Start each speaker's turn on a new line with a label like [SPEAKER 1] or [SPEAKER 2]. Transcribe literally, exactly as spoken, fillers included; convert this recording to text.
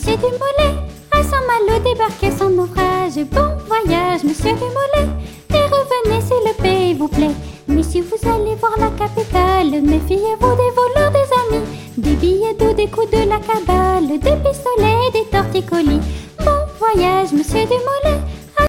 [SPEAKER 1] Monsieur Dumollet a son malot débarqué son ouvrage. Bon voyage, Monsieur Dumollet, et revenez s'il le paye vous plaît. Mais si vous allez voir la capitale, méfiez-vous des voleurs des amis, des billets d'eau, des coups de la cabale, des pistolets, des torticolis.